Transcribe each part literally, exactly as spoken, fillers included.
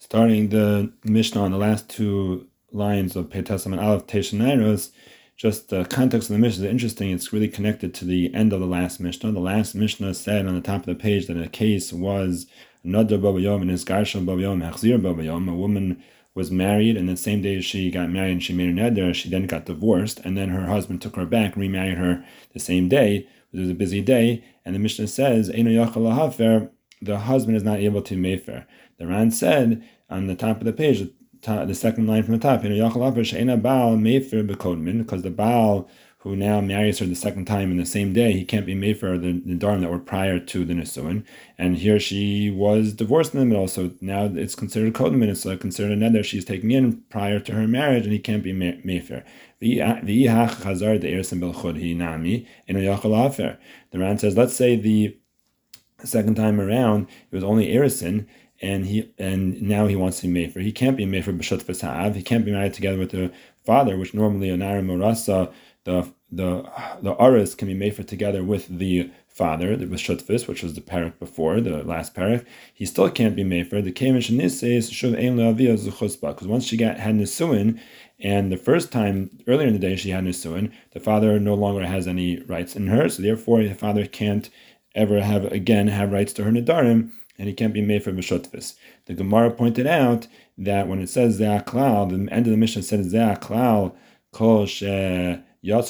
starting the Mishnah on the last two lines of Petasam and Aleph Teshanairos. Just the context of the Mishnah is interesting. It's really connected to the end of the last Mishnah. The last Mishnah said on the top of the page that a case was Nadar Baba Yom and Isgarsha Baba Yom, Hachzir Baba Yom. A woman was married, and the same day she got married and she made a neder, she then got divorced, and then her husband took her back, remarried her the same day. It was a busy day, and the Mishnah says, Eino Yachal Lahafer, the husband is not able to mefer. The Ran said on the top of the page, the, top, the second line from the top, Eino Yachal Lahafer she'ena Baal mefer bekodmin, because the Baal who now marries her the second time in the same day, he can't be made for the, the Dharam that were prior to the Nisuin. And here she was divorced in the middle, so now it's considered Kodman, it's like considered a nether she's taking in prior to her marriage, and he can't be made for. The Ran says, let's say the second time around, it was only Erison, and he and now he wants to be made for. He can't be made for B'shut V'Sa'av, he can't be married together with the father, which normally a Nara Morasa, the the the Aris can be made for together with the father, the Shutfis, which was the parak before, the last parak. He still can't be made for. The Kemesh Nisses Shuv Ein Le'aviyah Zuchusba, because once she got had Nisuin, and the first time earlier in the day she had Nisuin, the father no longer has any rights in her, so therefore the father can't ever have again have rights to her Nadarim, and he can't be made for B'shutfis. The Gemara pointed out that when it says Ze'aklal, the end of the Mishnah says Ze'aklal Kol She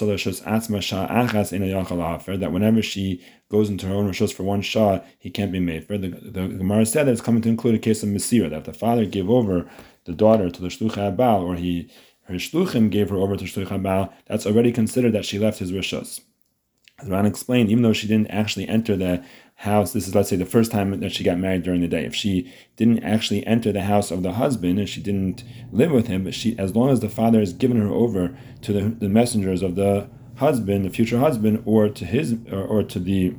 that whenever she goes into her own rishus for one shah, he can't be made for. The, the Gemara said that it's coming to include a case of Mesira, that if the father gave over the daughter to the Shluchei Baal, or he her Shluchim gave her over to Shluchei Baal, that's already considered that she left his rishus. As Ran explained, even though she didn't actually enter the house, this is, let's say, the first time that she got married during the day. If she didn't actually enter the house of the husband and she didn't live with him, but she, as long as the father has given her over to the, the messengers of the husband, the future husband, or to his, or, or to the,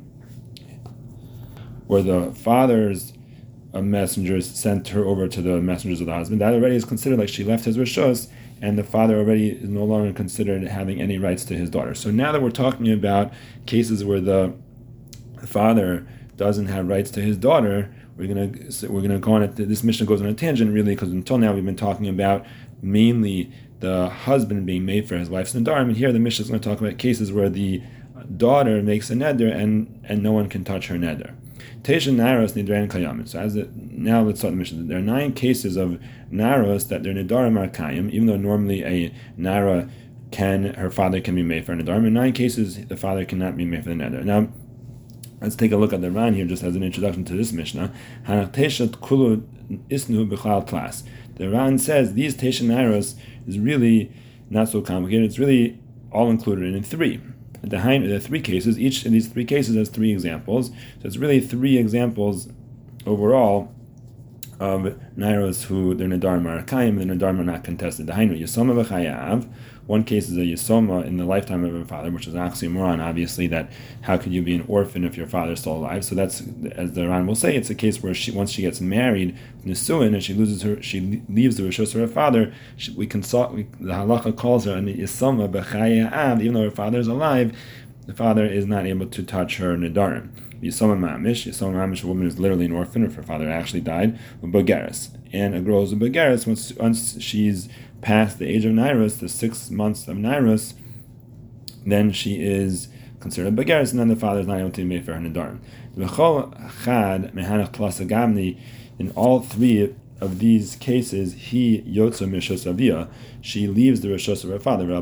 or the father's uh, messengers sent her over to the messengers of the husband, that already is considered like she left his rishus, and the father already is no longer considered having any rights to his daughter. So now that we're talking about cases where the father doesn't have rights to his daughter, we're gonna we're gonna go on it. This Mishnah goes on a tangent, really, because until now we've been talking about mainly the husband being made for his wife's nadarim, and here the Mishnah is going to talk about cases where the daughter makes a neder and and no one can touch her neder. Tesha naros nidrein kayamin. So as it, now let's start the Mishnah. There are nine cases of naros that their nedarim are kayim, even though normally a nara can her father can be made for a nedarim. In nine cases, the father cannot be made for the neder. Now, let's take a look at the Ran here, just as an introduction to this Mishnah. The Ran says these Tesha Naros is really not so complicated. It's really all included in three. There are three cases. Each of these three cases has three examples. So it's really three examples overall of Nairos who their Nadarim are Kayim and their Nadarim are not contested. The Hainu Yisoma v'chayav. One case is a Yisoma in the lifetime of her father, which is an oxymoron, obviously, that how could you be an orphan if your father is still alive? So that's, as the Ran will say, it's a case where she once she gets married, Nisuin, and she loses her, she leaves the Rishus of her father, she, we consult, we, the halacha calls her an Yisoma b'chayav, even though her father is alive, the father is not able to touch her Nadarim. Yisoma Mamish, Yisoma Mamish, a woman is literally an orphan if her father actually died, Bageris. And a girl is a Bageris once, once she's past the age of Nairos, the six months of Nairos, then she is considered a Bageris, and then the father is not able to be made for her Nadarim. In all three of these cases, he Yotza Mishos Aviyah, she leaves the Rishos of her father. The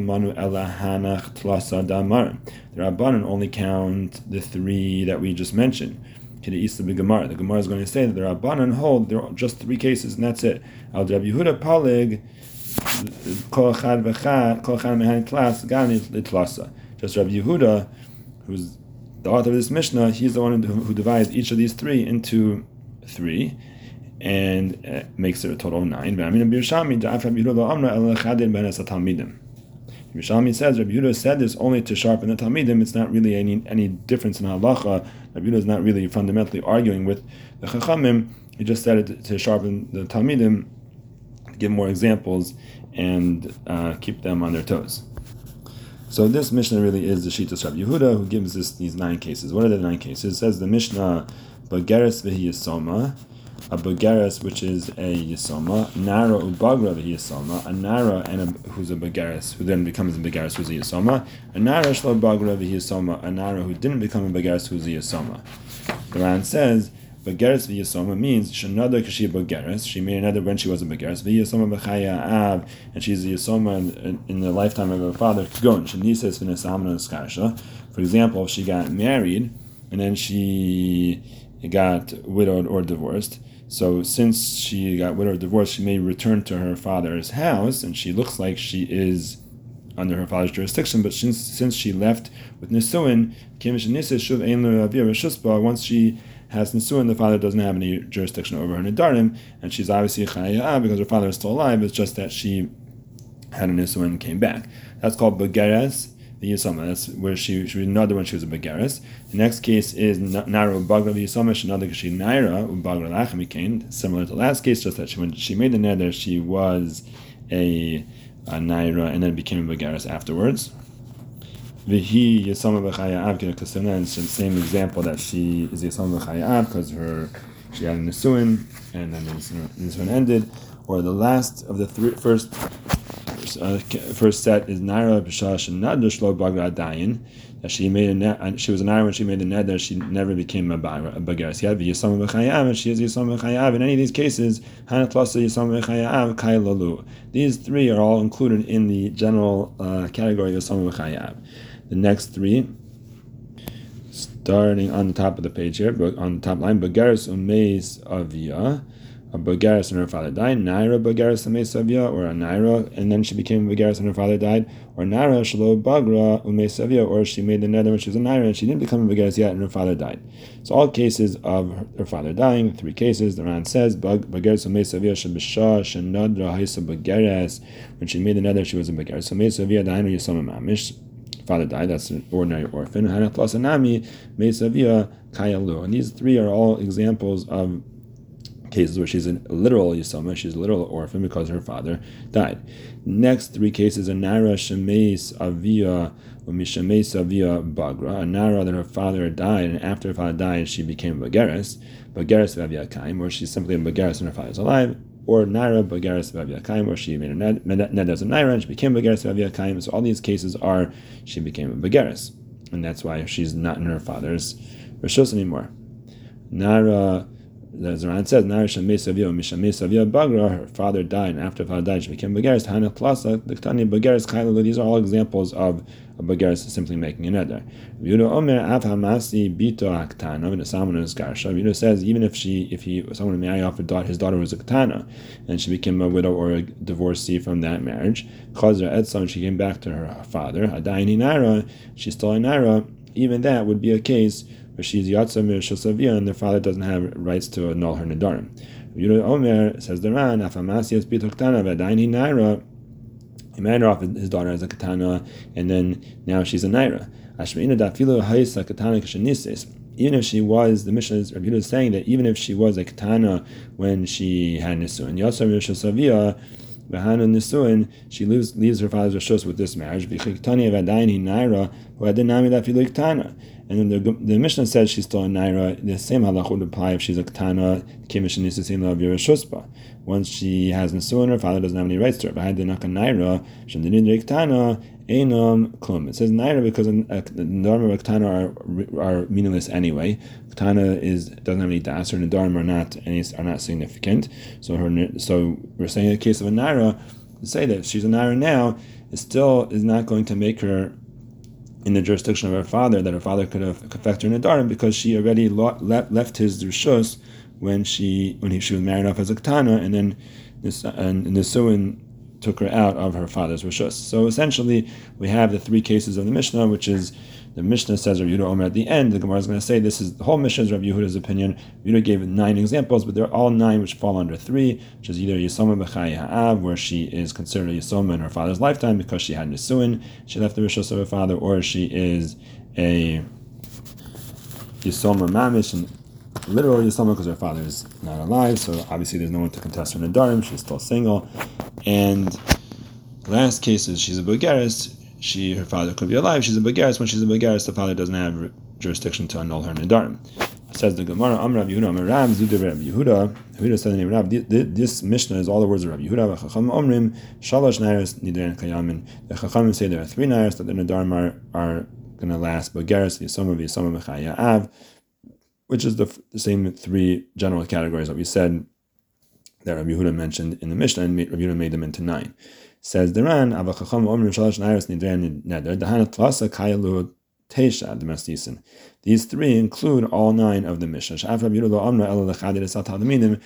Rabbanan only count the three that we just mentioned. The Gemara is going to say that the Rabbanan hold there are just three cases, and that's it. Al Rabbi Yehuda Palig, Kol Chad V'Chad, Kol Chad Mehan Tlas, Gani Litlasa. Just Rabbi Yehuda, who's the author of this Mishnah, he's the one who divides each of these three into three, and uh, makes it a total of nine. Yerushalmi says Rabbi Yehuda said this only to sharpen the Talmidim. It's not really any any difference in halacha. Rabbi Yehuda is not really fundamentally arguing with the Chachamim. He just said it to, to sharpen the Talmidim, to give more examples and uh, keep them on their toes. So this Mishnah really is the Shittas Rabbi Yehuda, who gives us these nine cases. What are the nine cases? It says the Mishnah, Bageres v'hi Yisoma, a Begeres, which is a Yisoma, Nara Ubagra Yisoma, a Nara and a, who's a Begeres, who then becomes a Begeres, who's a Yisoma, a Nara Shlo Bagra Yisoma, a Nara who didn't become a Begeres, who's a Yisoma. The Ran says, Begeres v'Yisoma means Shenada Kashi Begeres. She made another when she was a Begeres. V'Yisoma b'Chaya Av, and she's a Yisoma in, in the lifetime of her father. Gon Shenises v'Nesamna Skarsha. For example, she got married and then she got widowed or divorced. So since she got widowed or divorced, she may return to her father's house, and she looks like she is under her father's jurisdiction. But since since she left with Nisuin, once she has Nisuin, the father doesn't have any jurisdiction over her Nidarim, and she's obviously a Chayah because her father is still alive. It's just that she had a Nisuin and came back. That's called Begeres v'Yisoma. That's where she she was another when she was a Begeres. The next case is Nara Ubagra v'Yisoma. She another she Naira Ubagra Lachemikain. Similar to the last case, just that she, when she made the neder, she was a, a Naira and then became a Begeres afterwards. V'hi Yisoma b'Chaya Av Kasuna. It's the same example that she is Yisoma b'Chaya Av because her she had a Nisuin and then the Nisuin ended. Or the last of the three first. Uh, first set is Naira B'Shash and Nadr Shlo Bagra Dayin. That she made a net, she was a Naira when she made the neder. She never became a Begeres. She had Yisoma b'Chayav, and she is Yisoma b'Chayav. In any of these cases, Hanat Lasa Yisoma b'Chayav Kai Lalu. These three are all included in the general uh, category of Yisoma b'Chayav. The next three, starting on the top of the page here, on the top line, Begeres Umeis Avia. A Begeres and her father died. Naira Begeres Umesavia, or a Naira, and then she became a Begeres and her father died. Or Naira Shlo Bagra Umesavia, or she made the neder when she was a Naira and she didn't become a Begeres yet and her father died. So all cases of her father dying, three cases, the Ran says, Begeres Umesavia Shabisha Shenadra Haisa Begeres. When she made the neder, she was a Begeres. Umesavia Dainu Yisoma Mamish. Father died, that's an ordinary orphan. Hanat Lasanami Mesavia Kayalu. And these three are all examples of cases where she's a literal Yisoma, she's a literal orphan because her father died. Next three cases are Nara Shemeis Avia or Mishameis Avia Bagra, a Nara that her father died, and after her father died, she became a Begeres, Begeres Vavia Kaim, where she's simply a Begeres and her father's alive, or Nara Begeres Vavia Kaim, where she made a ned as a Naira and she became Begeres Vavia Kaim. So all these cases are she became a Begeres, and that's why she's not in her father's Rishus anymore. Nara. The Zoran says, her father died, and after her father died, she became Begeres. Hana Plasa, the Ktani Begeres Kailalu. These are all examples of a Begeres simply making a neder. Yudah Omer Av Hamasi Bito Aktana, and Saman is Garsha. Yudah says, even if she, if he, someone married off his daughter was a Ktana, and she became a widow or a divorcee from that marriage, Chazra Edson, she came back to her father, Adaini Naira, she's still a Naira, even that would be a case where she's Yatsa Mir Shosavia and their father doesn't have rights to annul her Nidarim. Yudah Omer says the Ran, Afamasias Bitoktana, Vadaini Naira, he married her off his daughter as a Katana, and then now she's a Naira. Ashmeina Dafilu Haisa Katana Kashanisis. Even if she was, the Mishnah is, Rabbi Yehuda is saying that even if she was a Katana when she had Nisuin, Yatsa Mir Shosavia, V'hanu Nisuin, she leaves, leaves her father's Rishus with this marriage, V'chiktani Vadaini Naira, who had the Nami Dafilu Katana. And then the, the Mishnah says she's still a Naira. The same halach would apply if she's a Ketana, once she has Nisuin, her father doesn't have any rights to her. It says Naira because the Nidarim of Ketana are, are meaningless anyway. Ketana is doesn't have any das, or Nidarim are not any are not significant. So her so we're saying in the case of a Naira, to say that if she's a Naira now, it still is not going to make her in the jurisdiction of her father, that her father could have affect her Nidarim because she already lo- left, left his Rishus when she when he, she was married off as a Ketana, and then this and Nisuin took her out of her father's Rishus. So essentially, we have the three cases of the Mishnah, which is the Mishnah says Rabbi Yehuda Omer at the end. The Gemara is going to say this is the whole Mishnah is Rabbi Yehuda's opinion. Rabbi Yehuda gave nine examples, but they're all nine which fall under three, which is either Yisoma b'Chai Ha'av, where she is considered a Yisoma in her father's lifetime because she had Nisuin, she left the Rishus of her father, or she is a Yisoma Mamish, and literal Yisoma because her father is not alive, so obviously there's no one to contest her Nidarim, she's still single. And the last case is she's a Begeres. She, her father could be alive. She's a Begeres. When she's a Begeres, the father doesn't have jurisdiction to annul her Nidarim. Says the Gemara, Amar Rav Yehuda, Amar Rav, Zuda Rav Yehuda. Yehuda said the name Rav. This Mishnah is all the words of Rav Yehuda. Chacham Omrim, Shalosh Nairos Nidren Kayamin. The Chachamim say there are three Nairos that the Nadarim are, are going to last. Bogeres V'Yisoma V'Yisoma V'Chaya Av, which is the, the same three general categories that we said that Rav Yehuda mentioned in the Mishnah, and Rav Yehuda made them into nine. Says the Ran, Ava Chacham Omrim Shalosh Nairos Nidren Neder. Dahana Tlasa Kayalu. Teisha, the Masnisin. These three include all nine of the Mishnah. Rav Yehuda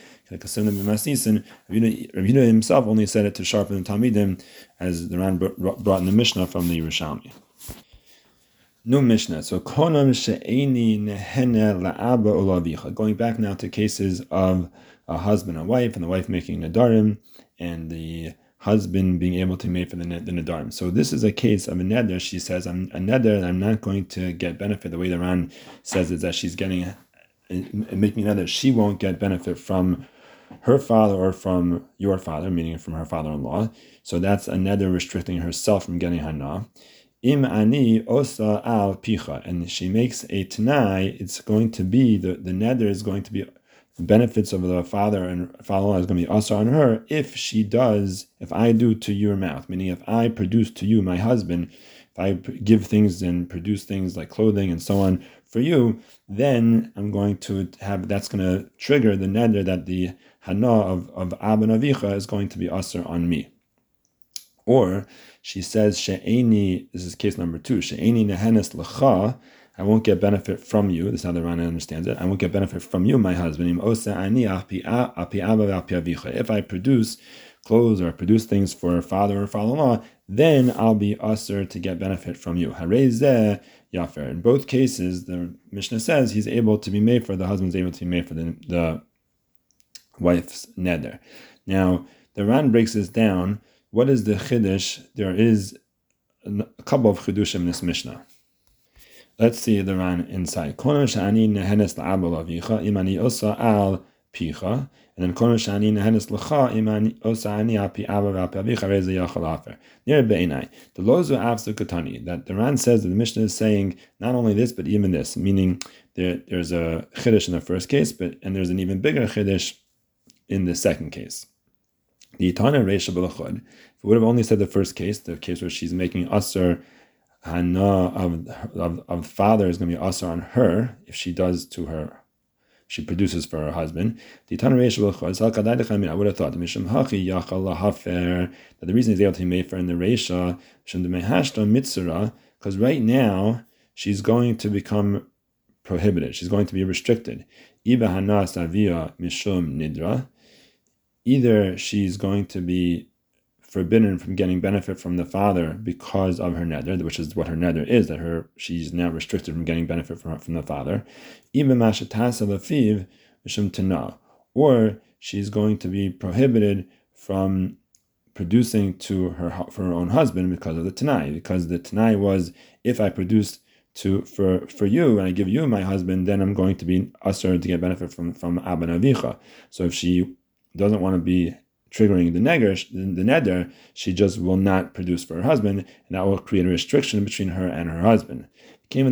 himself only said it to sharpen the Talmidim, as the Ran brought in the Mishnah from the Yerushalmi. New Mishnah. So konam she'eni nehene la'aba ulavicha. Going back now to cases of a husband and wife, and the wife making nadarim, and the husband being able to make for the, the nadarim. So this is a case of a neder. She says, I'm a neder, and I'm not going to get benefit. The way the Ran says is that she's getting, making a neder, she won't get benefit from her father or from your father, meaning from her father-in-law. So that's a neder restricting herself from getting hana. Im ani osa al picha. And she makes a tanai, it's going to be, the, the neder is going to be benefits of the father and father-in-law is going to be also on her if she does, if I do to your mouth, meaning if I produce to you, my husband, if I give things and produce things like clothing and so on for you, then I'm going to have, that's going to trigger the neder that the hana of, of Abba and Avicha is going to be asr on me. Or she says, she'eni, this is case number two, she'eni nehenes lecha, I won't get benefit from you. This is how the Rana understands it. I won't get benefit from you, my husband. If I produce clothes or produce things for father or father-in-law, then I'll be usher to get benefit from you. Yafer. In both cases, the Mishnah says he's able to be made for, the husband's able to be made for the, the wife's neder. Now, the Ran breaks this down. What is the chiddush? There is a couple of chiddushim in this Mishnah. Let's see the Ran inside. Kono shani nehenes la'abel avicha imani osa al picha, and then kono shani nehenes lecha imani osa ani al pi abba al pi avicha reza yachal afer. Near beinai, the lozu afsu katani, that the Ran says that the Mishnah is saying not only this but even this, meaning there there's a chiddush in the first case, but and there's an even bigger chiddush in the second case. The Tana reisha b'lachod. If we would have only said the first case, the case where she's making asur hana of, of of father is going to be asur on her if she does to her, she produces for her husband. The Tana reisha b'lachod. I would have thought the mishum hachi yachal lahafer, that the reason he's able to be made for in the reisha shum de mehashta mitzura, because right now she's going to become prohibited. She's going to be restricted. Iba hana savia mishum nidra. Either she's going to be forbidden from getting benefit from the father because of her neder, which is what her neder is, that her she's now restricted from getting benefit from, from the father. Or she's going to be prohibited from producing to her for her own husband because of the tanai, because the tanai was, if I produce to for for you and I give you my husband, then I'm going to be usher to get benefit from from Abba and Avicha. So if she doesn't want to be triggering the neder, the neder, she just will not produce for her husband, and that will create a restriction between her and her husband. Since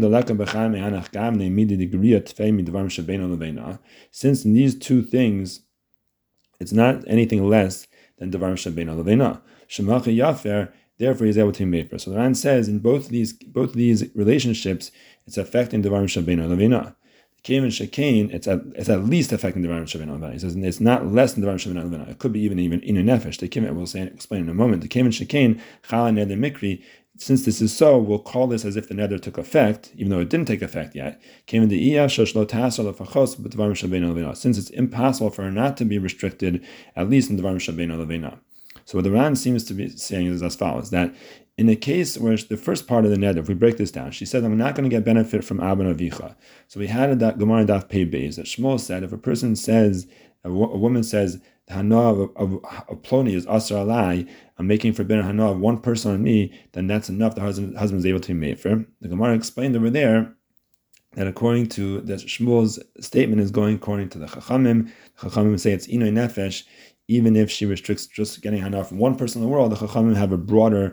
in these two things, it's not anything less than Devarim Shebein Leveina. Shemacha Yafer, therefore he's able to be made for. So the Ran says in both these both these relationships, it's affecting Devarim Shebein Leveina. Kevin Shekain, it's at it's at least affecting the Devarim Shebein Leveina. He says it's not less than the Devarim Shebein Leveina. It could be even even in a nefesh. The Kevin, we'll say explain in a moment. The Kevin Shekain Chala Neder Mikri. Since this is so, we'll call this as if the neder took effect, even though it didn't take effect yet. Kevin the Iya Shoshlo Tasal Fachos but Devarim Shebein Leveina. Since it's impossible for her not to be restricted, at least in the Devarim Shebein Leveina. So what the Ran seems to be saying is as follows: that in the case where the first part of the neder, if we break this down, she says, I'm not going to get benefit from Abba and Avicha. So we had a Gemara Daf Pei Beis that Shmuel said, if a person says, a, wo- a woman says, the hana of, of, of Ploni is asar alai, I'm making forbidden hana of one person on me, then that's enough. The husband, husband is able to be made for. The Gemara explained over there that according to that Shmuel's statement is going according to the Chachamim. The Chachamim say it's inoi nefesh, even if she restricts just getting hana from one person in the world, the Chachamim have a broader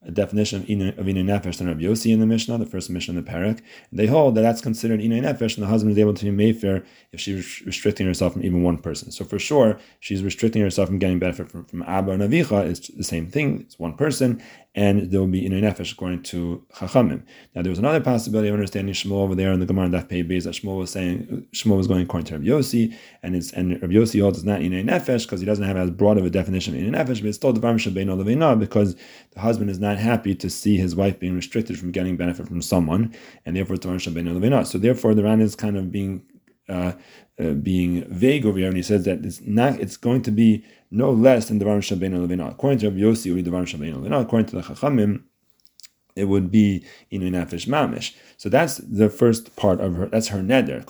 a definition of Inay Nefesh than Rabbi Yossi in the Mishnah, the first Mishnah in the Parak. They hold that that's considered Inay Nefesh, and the husband is able to be mefer if she's restricting herself from even one person. So for sure, she's restricting herself from getting benefit from, from Abba and Avicha. It's the same thing. It's one person, and there will be Inay Nefesh according to Chachamim. Now there was another possibility of understanding Shmuel over there in the Gemara Daf Pei Beis that Shmuel was saying Shmuel was going according to Rabbi Yossi, and it's and Rabbi Yossi holds it's not Inay Nefesh because he doesn't have as broad of a definition of Inay Nefesh, but it's still Devar Shebeino Leveina because the husband is not happy to see his wife being restricted from getting benefit from someone, and therefore it's Devar Shebeino Leveina. So therefore the Ran is kind of being uh, uh, being vague over here, and he says that it's not it's going to be no less than Devar Shebeino Leveina. According to Rabbi Yossi, it would be Devar Shebeino Leveina. According to the Chachamim, it would be Inay Nefesh Mamish. So that's the first part of her, that's her neder.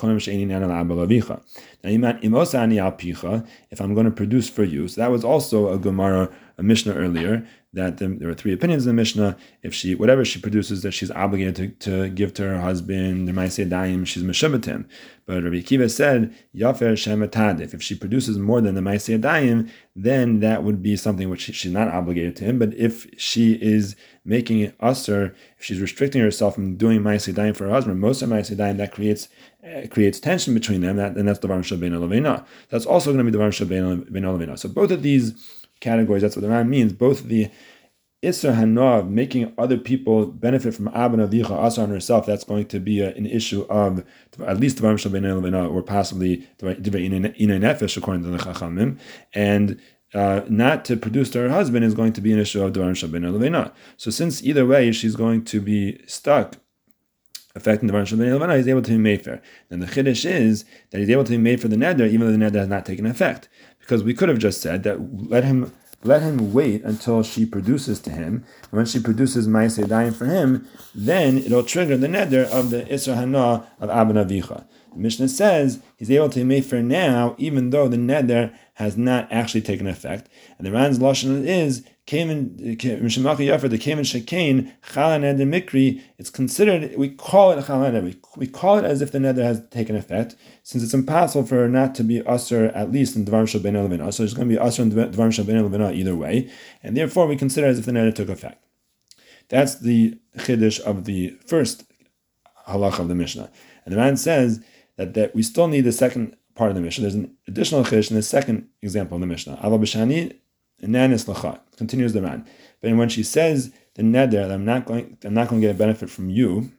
Now, if I'm going to produce for you, so that was also a Gemara, a Mishnah earlier, that there, there are three opinions in the Mishnah. If she, whatever she produces that she's obligated to, to give to her husband, there might say daim, she's meshubatim. But Rabbi Akiva said, Yafer shematadif. If she produces more than the Maaseh Daim, then that would be something which she, she's not obligated to him. But if she is making it usher, if she's restricting herself from doing Maaseh Daim for her husband, most of Maaseh Daim, that creates uh, creates tension between them, that, and that's Devar Shebeino Leveina. That's also going to be Devar Shebeino Leveina. So both of these categories, that's what the Ran means. Both the Isser Hanav, making other people benefit from Abba and Avicha, Asar on herself, that's going to be a, an issue of at least Devar Shebeino Leveina, or possibly Inay Nefesh, according to the Chachamim. And uh, not to produce to her husband is going to be an issue of Devar Shebeino Leveina. So since either way she's going to be stuck affecting the Devar Shebeino Leveina, he's able to be made fair. Then the Chiddush is that he's able to be made for the neder, even though the neder has not taken effect. Because we could have just said that let him let him wait until she produces to him. And when she produces Maaseh Daim for him, then it'll trigger the neder of the Isra Hana of Abba Avicha. The Mishnah says he's able to be made for now, even though the neder has not actually taken effect. And the Ran's lashon is Kamen Mishmach Yafer, the Kamen Shekain Chala Neder Mikri. It's considered, we call it Chala Neder. We, we call it as if the neder has taken effect, since it's impossible for her not to be usher at least in Devar Shebeino Leveina. So it's going to be usher in Devar Shebeino Leveina either way, and therefore we consider it as if the neder took effect. That's the chiddush of the first halach of the Mishnah. And the Ran says that, that we still need the second part of the Mishnah. There's an additional chiddush in the second example of the Mishnah. Ava b'shani nanis lacha, continues the Ran. But when she says the neder, that I'm not going, I'm not going to get a benefit from you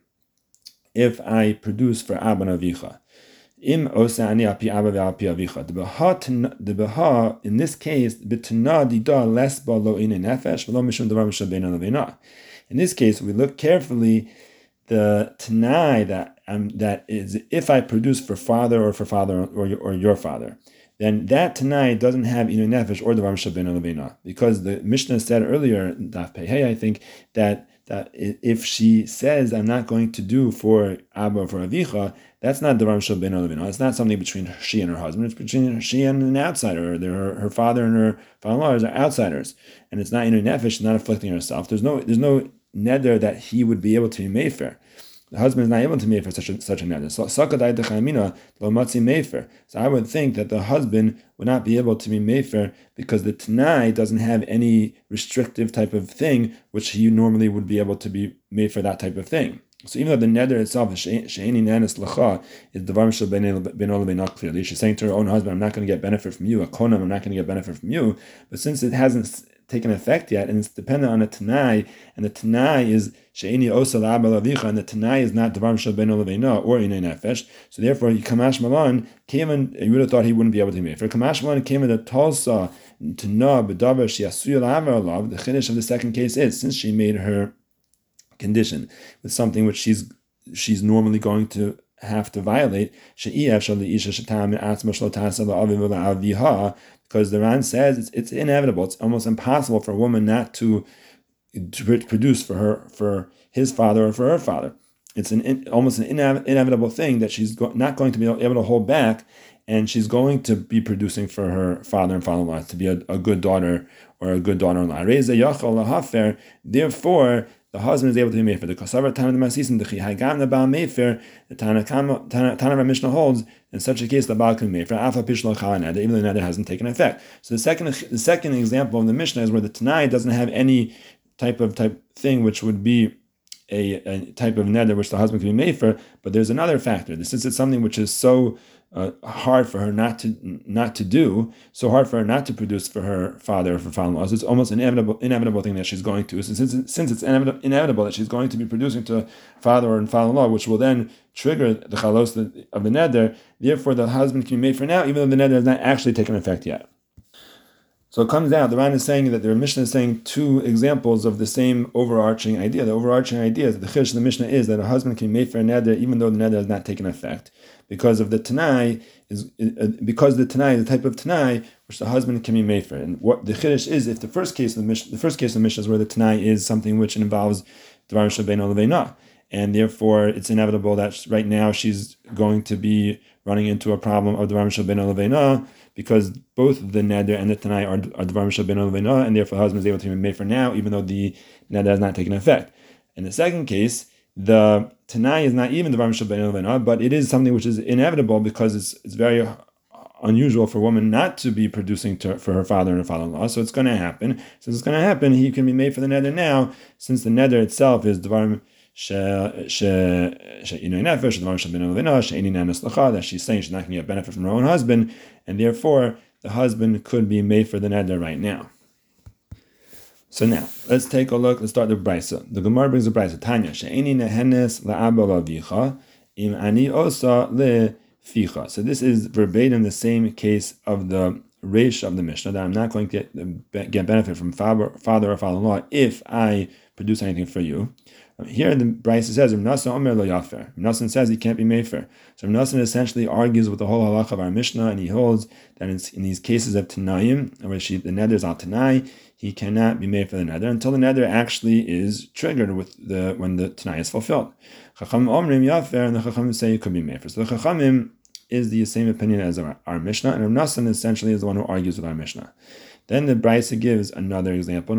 if I produce for Abba and Avicha. Im osa ani api Abba ve'api Avicha. The beha, the beha in this case, b'tana dida les ba lo inay nefesh v'lo mishum davar shebeino leveina. In this case, we look carefully. The tanai that um, that is, if I produce for father or for father or your, or your father, then that tanai doesn't have inay nefesh or davar shebeino leveina, because the Mishnah said earlier, Daf Pei Hey, I think, that that if she says I'm not going to do for Abba or for Avicha, that's not davar shebeino leveina. It's not something between she and her husband. It's between she and an outsider. Her, her father and her father-in-law are outsiders, and it's not inay nefesh. She's not afflicting herself. There's no there's no neder that he would be able to be mefer. The husband is not able to mefer such a such a neder. So sakadai dechamina lo matzi mefer. So I would think that the husband would not be able to be mefer because the tanai doesn't have any restrictive type of thing which he normally would be able to be made for that type of thing. So even though the neder itself is she'eni nanis lacha, is devar shebeino leveina clearly. She's saying to her own husband, I'm not going to get benefit from you. A konam, I'm not going to get benefit from you. But since it hasn't taken effect yet, and it's dependent on a tanai, and the tanai is she'eni osa la'abba lavicha, and the tanai is not devar shebeino leveina or inay nefesh. So therefore, Kamash Malan came in. You would have thought he wouldn't be able to be made. For Kamash Malan came in the Tulsa to know b'davar she'asuya la'avar alav. The chiddush of the second case is, since she made her condition with something which she's she's normally going to have to violate, because the Ran says it's, it's inevitable, it's almost impossible for a woman not to, to produce for her for his father or for her father. It's an in, almost an inev- inevitable thing that she's go, not going to be able to hold back, and she's going to be producing for her father and father-in-law to be a, a good daughter or a good daughter-in-law. Therefore, the husband is able to be made for the Kosavar Tana Masisim, the Chihagam the Baal Mefer, the Tana Tana Mishnah holds, in such a case the Baal can be made for Alpha Pishlo Chalaned, even though the neder hasn't taken effect. So the second the second example of the Mishnah is where the Tanai doesn't have any type of type thing which would be a, a type of neder which the husband can be made for, but there's another factor. Since it's something which is so uh, hard for her not to not to do, so hard for her not to produce for her father or for father-in-law, so it's almost an inevitable inevitable thing that she's going to. So since, since it's inevitable, inevitable that she's going to be producing to father and father-in-law, which will then trigger the chalos of the neder, therefore the husband can be made for now, even though the neder has not actually taken effect yet. So it comes down, the Ran is saying that the Mishnah is saying two examples of the same overarching idea. The overarching idea is that the Chiddush of the Mishnah is that a husband can be made for a neder even though the neder has not taken effect. Because of the Tanai, is uh, because the Tanai is the type of Tanai which the husband can be made for. And what the Chiddush is, if the first case of the Mishnah, the first case of the Mishnah is where the Tanai is something which involves Dvar Shabbeinu Leveina, and therefore it's inevitable that right now she's going to be running into a problem of Dvar Shabbeinu Leveina, because both the neder and the tanai are, are Dvar Shabbeinu Leveina, and therefore the husband is able to be made for now, even though the neder has not taken effect. In the second case, the tanai is not even Dvar Shabbeinu Leveina, but it is something which is inevitable because it's it's very unusual for a woman not to be producing to, for her father and her father-in-law. So it's going to happen. Since it's going to happen, he can be made for the neder now, since the neder itself is Dvar that she's saying she's not going to get benefit from her own husband, and therefore the husband could be made for the neder right now. So now let's take a look. Let's start the brisa. The Gemara brings a brisa. Tanya she'eni nehenes la'aba lavicha im ani osa leficha. So this is verbatim the same case of the reish of the Mishnah, that I'm not going to get get benefit from father, father or father-in-law if I produce anything for you. Here the Brisa says, Rav Nosson Omer lo yafer. Rav Nosson says he can't be made for. So Rav Nosson essentially argues with the whole halacha of our Mishnah, and he holds that in, in these cases of Tanayim, where she, the neder is al Tanai, he cannot be made for the neder until the neder actually is triggered with the when the Tanai is fulfilled. Chachamim Omrim yafer, and the Chachamim say he could be made for. So the Chachamim is the same opinion as our, our Mishnah, and Rav Nosson essentially is the one who argues with our Mishnah. Then the Brisa gives another example.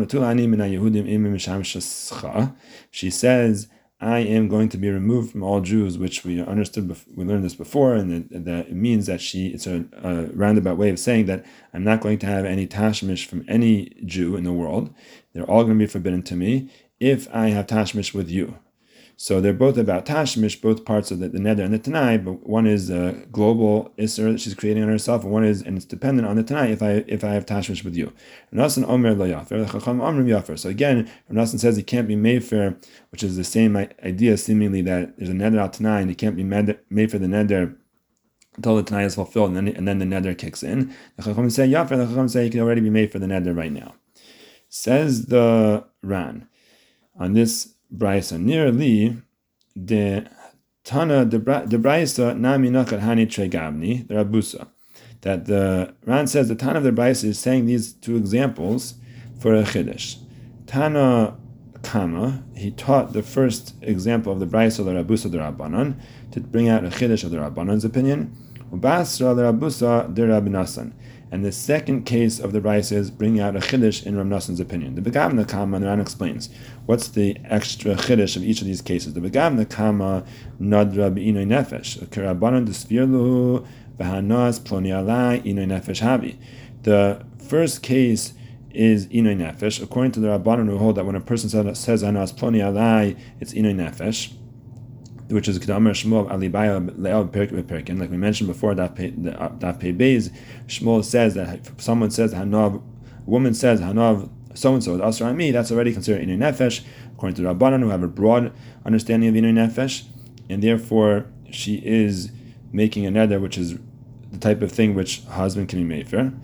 She says, I am going to be removed from all Jews, which we understood, we learned this before, and that it means that she, it's a, a roundabout way of saying that I'm not going to have any tashmish from any Jew in the world. They're all going to be forbidden to me if I have tashmish with you. So they're both about tashmish, both parts of the, the neder and the tanai, but one is a global isser that she's creating on herself, and one is, and it's dependent on the tanai if I if I have tashmish with you. Rav Nosson Omer lo yafer, the Chacham Omrim yafer. So again, Rav Nosson says he can't be made for, which is the same idea seemingly that there's a neder al tanai and he can't be made, made for the neder until the tanai is fulfilled, and then and then the neder kicks in. The Chacham say yafer, the Chacham say he can already be made for the neder right now. Says the Ran on this Brisa nearly the Tana the Brisa nami nakat hani tregavni the Rabusa, that the Ran says the Tana of the Brisa is saying these two examples for a chiddush. Tana Kama, he taught the first example of the Brisa the Rabusa the Rabbanan to bring out a chiddush of the Rabbanan's opinion. Ubasra the Rabusa the Rabbi Nosson. And the second case of the Brisa is bringing out a chiddush in Rav Nosson's opinion. The Begavna Kama, the Ran explains what's the extra chiddush of each of these cases. The Begavna Kama Nadra B'inoi Nefesh Kerabanan Desvirlu V'Hanas Ploni Alai Inoi Nefesh Havi. The first case is Inoi Nefesh, according to the Rabbanan who hold that when a person says, says Hanas Ploni Alai, it's Inoi Nefesh, which is Kedamar Shmuel Alibaya Le'el Perkin. Like we mentioned before, that Pei Beis, Shmuel says that if someone says Hanav, a woman says Hanav so and so, Asr on me, that's already considered Inui Nefesh, according to the Rabbanan who have a broad understanding of Inui Nefesh, and therefore she is making a neder, which is the type of thing which husband can be made for.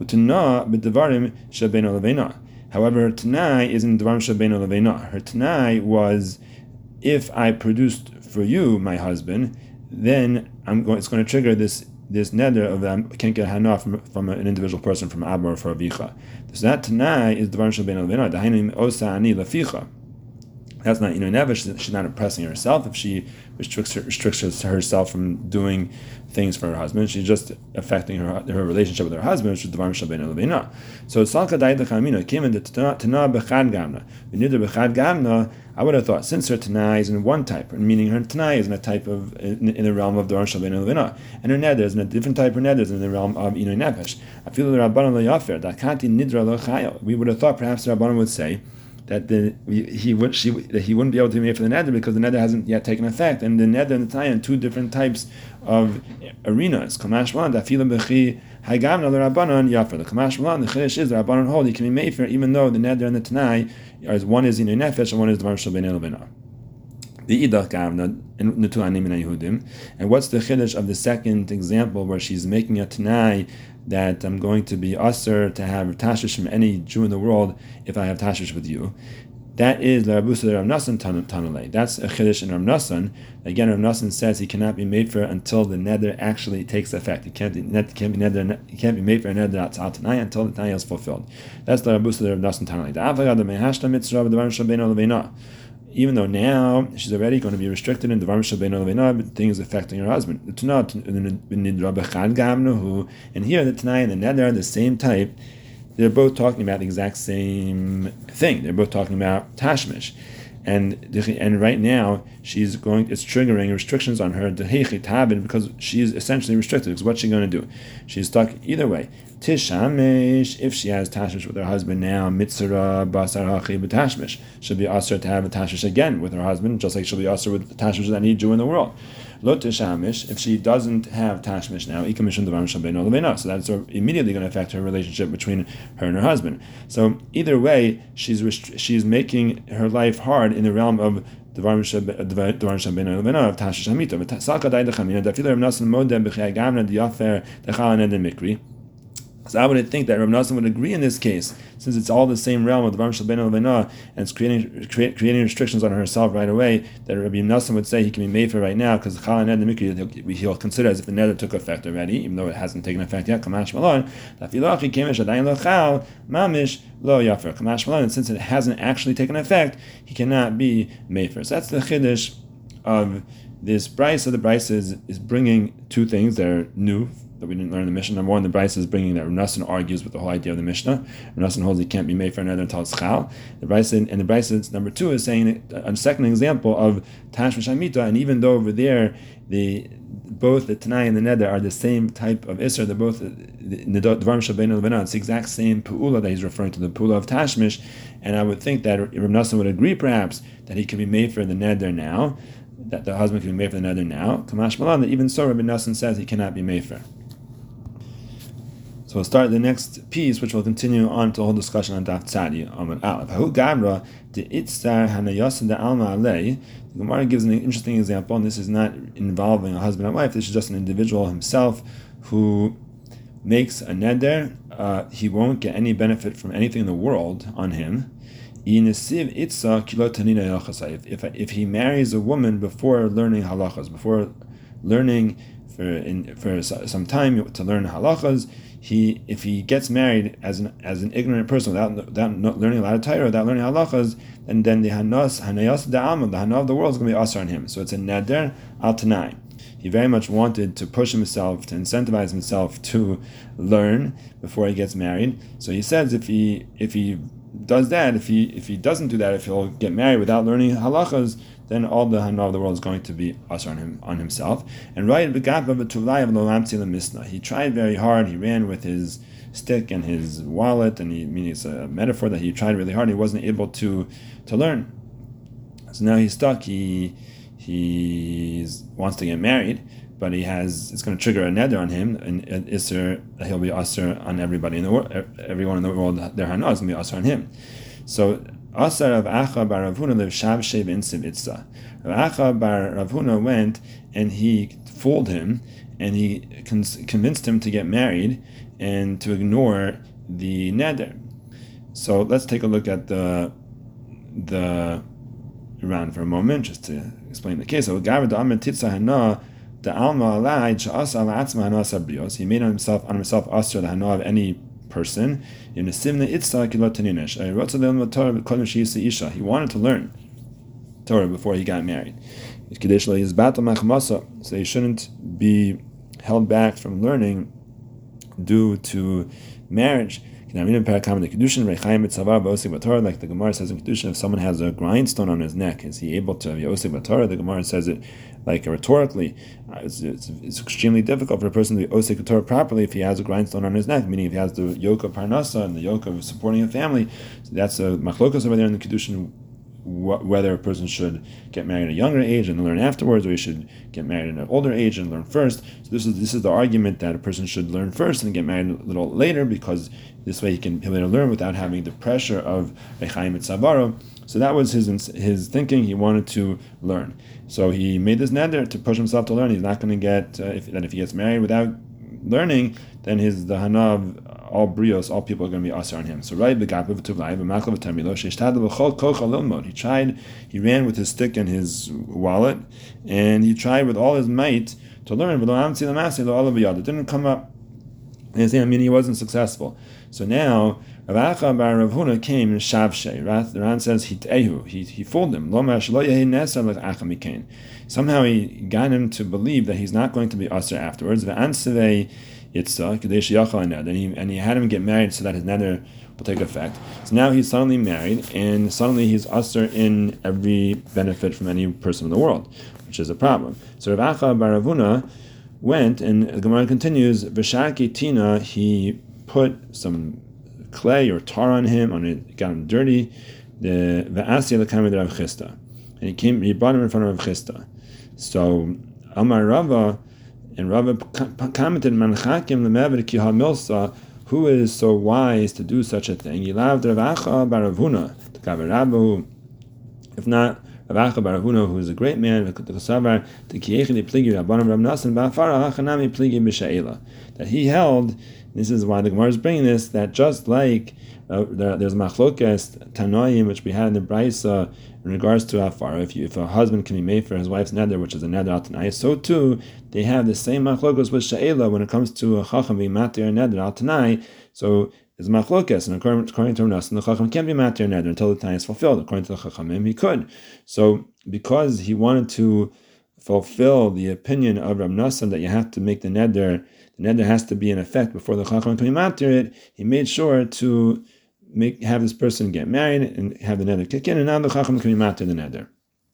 However, her Tanai isn't Dvarim Shabbeinu Leveina. Her Tanai was, if I produced for you, my husband, then I'm going. It's going to trigger this this neder of that I can't get hana from, from an individual person, from Abba or for Avicha. So that Tanai is Dvarim Shabbeinu Leveina. Dahainim osa ani leficha. That's not, you know, never. She's not oppressing herself if she restricts, her, restricts herself from doing things for her husband. She's just affecting her her relationship with her husband, which is Dvarim Shabbeinu Leveina. So Salka Daida Chamina came into Tana Bechad Gamna. V'nidr Bechad Gamna. I would have thought, since her Tanai is in one type, meaning her Tanai is in a type of in, in the realm of Dvarim Shabbeinu Leveina, and her neder is in a different type. Her neder is in the realm of Inui Nefesh. I feel the Rabbanan lo yafer. Dakanti nidra lo chayil. We would have thought perhaps the Rabbanan would say, that the he would she that he wouldn't be able to be made for the neder because the neder hasn't yet taken effect, and the neder and the tanya in two different types of arenas. Kamash one dafilim bechi haygavna l'rabbanon yafer. The kamash one the chiddush is the rabbanon hold he can be made for even though the neder and the tanai as one is in a nefesh and one is dvar shel bein el beina. The idach gavna and netu anim and Yehudim. And what's the chiddush of the second example where she's making a tanai that I'm going to be usher to have tashish from any Jew in the world if I have tashish with you? That is the Rabusa Rav Nassan Tanulei. That's a chiddush in Rav Nassan. Again, Rav Nassan says he cannot be made for until the neder actually takes effect. It can't be can't be neder. It can't be made for a neder al tanai until the tanai is fulfilled. That's the Rabusa Rav Nassan Tanulei. The Avagad the Mehashta Mitzvah the Dvar Shel Beino Leveina. Even though now she's already going to be restricted in Dvar Shel Beino Leveina, but things affecting her husband. And here the tanai and the neder are the same type. They're both talking about the exact same thing. They're both talking about tashmish, and and right now she's going. It's triggering restrictions on her because she's essentially restricted. Because what's she going to do? She's stuck either way. Tishamish, if she has tashmish with her husband now, mitzvah basar hachi b'tashmish, she'll be asked to have a tashmish again with her husband, just like she'll be asked with the tashmish that any Jew in the world. Lo tishamish, if she doesn't have tashmish now, ikamishon devar shel beino leveina. So that's immediately going to affect her relationship between her and her husband. So either way, she's rest- she's making her life hard in the realm of devar shel beino leveina of tashish hamita. But salka dai dechamina dafilu Rav Nassan modem b'chei gavna diafer dechal neder mikri. So I would think that Rav Nassan would agree in this case, since it's all the same realm of the Dvar Shel Beino Leveina, and it's creating create, creating restrictions on herself right away, that Rabbi Nassan would say he can be made for right now, because Chal and Neder Mikri he'll consider as if the neder took effect already, even though it hasn't taken effect yet. Kamash Malon, Dafilachi Kemish Adayin Lo Chal, Mamish Lo Yafer. Kamash Malon, and since it hasn't actually taken effect, he cannot be made for. So that's the chiddush of this brisa. So the brisa is, is bringing two things that are new that we didn't learn in the Mishnah. Number one, the brisa is bringing that Rav Nassan argues with the whole idea of the Mishnah. Rav Nassan holds it can't be made for another until it's chal. The brisa, and the brisa number two is saying a second example of tashmish hamita, and even though over there the both the tanai and the neder are the same type of isser, they're both in the dvar shel beino leveina. It's the exact same pu'ula that he's referring to, the pu'ula of tashmish. And I would think that Rav Nassan would agree perhaps that he can be made for the neder now, that the husband can be made for the neder now. Kamash malan, that even so Rabbi Nassan says he cannot be made for. So we'll start the next piece, which will continue on to a whole discussion on Daf Tzadi Amud Aleph. Hahu Gabra de Itzar Hanayos de Alma Alei. The Gemara gives an interesting example, and this is not involving a husband and wife. This is just an individual himself who makes a neder. Uh, he won't get any benefit from anything in the world on him. If, if if he marries a woman before learning halachas, before learning for in, for some time to learn halachas, he if he gets married as an as an ignorant person without without not learning a lot of Torah, without learning halachas, and then the hanas hanayas da'amah, the hana of the world is going to be asar on him. So it's a neder al tanai. He very much wanted to push himself, to incentivize himself to learn before he gets married. So he says if he if he does that, if he if he doesn't do that, if he'll get married without learning halachas, then all the hana of the world is going to be asar on him on himself. And right, he tried very hard. He ran with his stick and his wallet, and he I mean it's a metaphor that he tried really hard. He wasn't able to to learn. So now he's stuck. He he wants to get married, but he has it's going to trigger a neder on him, and isser he'll be asar on everybody in the world. Everyone in the world, their hana is going to be asar on him. So Asar of Acha bar Rav Huna live Shav Shev in Sivitza. Rav Acha bar Rav Huna went and he fooled him, and he con- convinced him to get married and to ignore the neder. So let's take a look at the the Iran for a moment, just to explain the case. So Gavar da Amar Titza Hana da Alma Alai Sha'asa Ala Atzma Hana Sabrios. He made on himself on himself asr the Hana of any person. He wanted to learn Torah before he got married. So he shouldn't be held back from learning due to marriage. Like the Gemara says in Kedushin, if someone has a grindstone on his neck, is he able to be osik b'Torah? The Gemara says it like rhetorically. It's, it's, it's extremely difficult for a person to be osik b'Torah properly if he has a grindstone on his neck, meaning if he has the yoke of parnasa and the yoke of supporting a family. So that's a machlokas over there in the Kedushin, whether a person should get married at a younger age and learn afterwards, or he should get married at an older age and learn first. So this is this is the argument that a person should learn first and get married a little later, because this way he can he'll be able to learn without having the pressure of Rechaim Etzavaro. So that was his his thinking. He wanted to learn, so he made this neder to push himself to learn. He's not going to get uh, if that if he gets married without learning, then his the hanav, all brios, all people are going to be asar on him. So right, he tried, he ran with his stick and his wallet, and he tried with all his might to learn, but it didn't come up. I mean, he wasn't successful. So now Rav Acha bar Rav Huna came in Shavshe. The Ran says he he he fooled him. Somehow he got him to believe that he's not going to be asr afterwards. And he and he had him get married so that his neder will take effect. So now he's suddenly married, and suddenly he's asr in every benefit from any person in the world, which is a problem. So Rav Acha bar Rav Huna went, and the Gemara continues, V'shaki tina, he put some clay or tar on him, on it, got him dirty, the V'asya l'kamid Rav Chisda. And he came, he brought him in front of Rav Chisda. So, Amar Rava, and Rava commented, Manchakim l'mever ki ha-milsa, who is so wise to do such a thing? Yilav Rav Acha bar Rav Huna, t'kaver Rabbahu, if not, Rav Acha bar Rav Huna, who is a great man, that he held, this is why the Gemara is bringing this, that just like uh, there, there's machlokas tanoim, which we had in the Braisa in regards to afara, if you, if a husband can be made for his wife's neder, which is a neder al tanai, so too they have the same machlokas with she'ela when it comes to a chacham being matir neder al tanai. So there's machlokas, and according, according to Rav Nassan, the chacham can't be matir neder until the tanai is fulfilled. According to the chachamim, he could. So because he wanted to fulfill the opinion of Rav Nassan that you have to make the neder, the neder has to be in effect before the chacham can be matir it, he made sure to make have this person get married and have the neder kick in, and now the chacham can be matir the neder.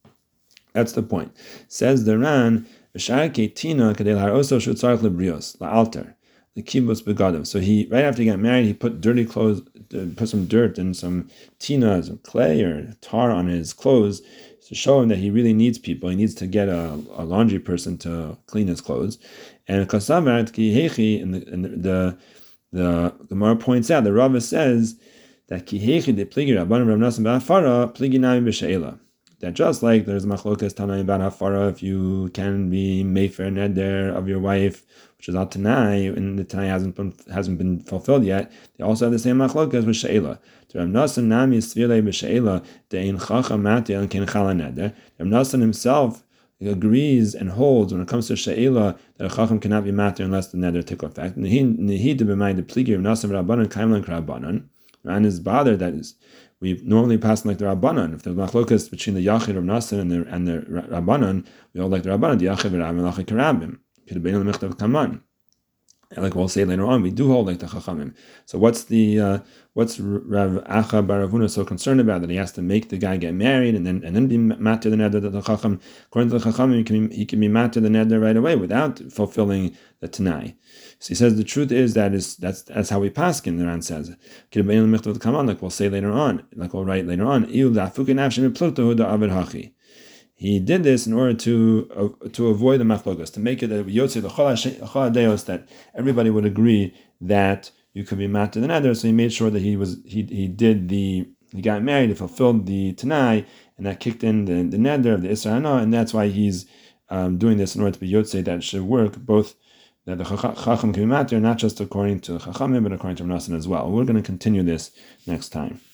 That's the point. Says the Ran, V'shar tina kadei l'haroso shutzarich lebrios la'alter the kibbutz begadim. So he, right after he got married, he put dirty clothes, put some dirt and some tina, some clay or tar on his clothes to show him that he really needs people. He needs to get a, a laundry person to clean his clothes. And kasavat ki hechi, and the and the the Gemara points out, the Rava says that ki hechi de pligi rabbanim Rav Nassan ba'afara pligi nami b'she'ela. That just like there's machlokas tanaim about hafara, if you can be mefer neder of your wife, which is al tanai, and the tanai hasn't been hasn't been fulfilled yet, they also have the same machlokas with she'ela. To Rav Nassan nami svirei b'she'ela de'in chacham mati and ken chala neder. Rav Nassan himself agrees and holds when it comes to she'ela that a chacham cannot be matir unless the neder take effect. And he he to be mind the pligi of Nassan rabbanon kaimlan rabbanon. Ran is bothered that is. We normally pass like the Rabbanan. If there's machlokas between the Yachid of Nassan and the and the Rabbanan, we all like the Rabbanan. The Yachid Rabbim Lachik Rabbim. K'debeinu l'michtav kaman. And like we'll say later on, we do hold like the Chachamim. So what's the uh, what's Rav Acha bar Rav Huna so concerned about, that he has to make the guy get married and then and then be matir the neder that the Chacham, according to the Chachamim, he can, he can be matir the neder right away without fulfilling the Tanai. So he says the truth is that is that's that's how we paskin. The Ran says, like we'll say later on, like we'll write later on. He did this in order to uh, to avoid the machlokas, to make it that yotze the choladeos, that everybody would agree that you could be matir the neder. So he made sure that he was he he did the he got married, he fulfilled the tanai, and that kicked in the, the neder of the isra hana, and that's why he's um, doing this in order to be yotze that it should work both. That the chacham can be matir, not just according to the chachamim, but according to Rav Nassan as well. We're going to continue this next time.